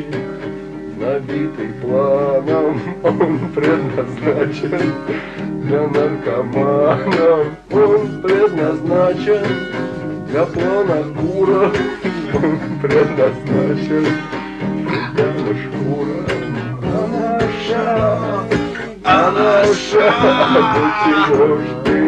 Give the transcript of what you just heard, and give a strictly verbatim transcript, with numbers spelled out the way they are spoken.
пути, набитый планом, он предназначен для наркоманов, он предназначен для планокуров, он предназначен для шкура. А наша, а наша, до чего ж ты